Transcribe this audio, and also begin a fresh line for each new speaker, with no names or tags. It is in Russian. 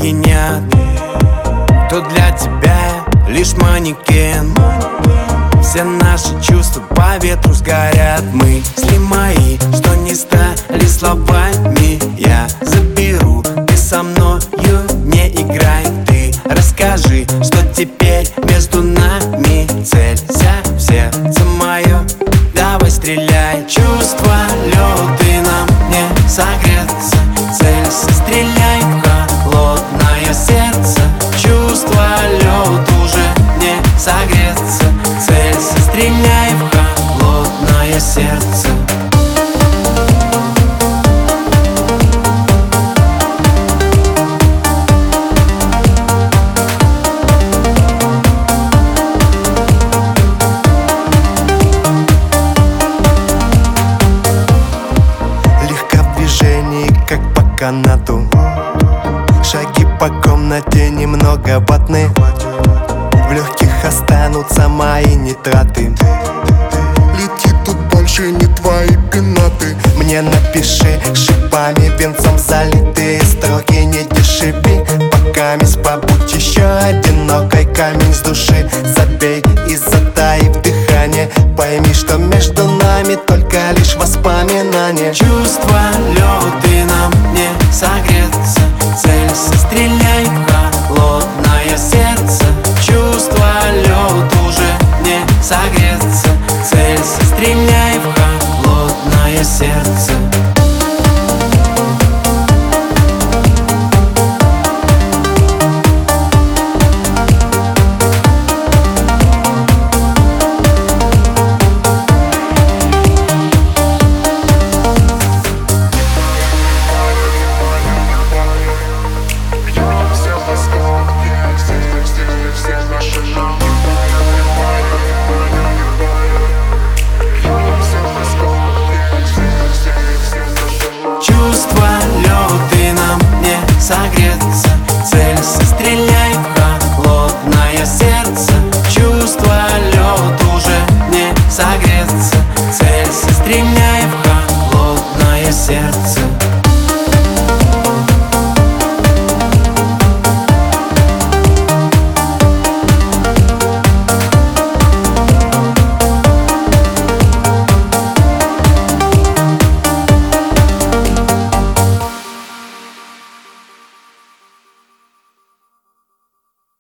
пьянят, кто для тебя лишь манекен. Все наши чувства по ветру сгорят. Мысли мои, что не стали словами, я заберу. Ты со мною не играй. Ты расскажи, что теперь между нами. Целься в сердце мое, давай стреляй. Чувства лед, ты нам не согреться. Целься, стреляй в холодное сердце. Чувства лед, уже не согреться. Целься, стреляй в холодное сердце.
Как по канату, шаги по комнате немного ватны. В легких останутся мои нитраты.
Лети, тут больше не твои пенаты.
Мне напиши шипами, венцом залитые строки. Не дешеви, пока побудь еще одинокой. Камень с души забей и затаив дыхание. Пойми, что между нами только лишь воспоминания.
Чувства лед,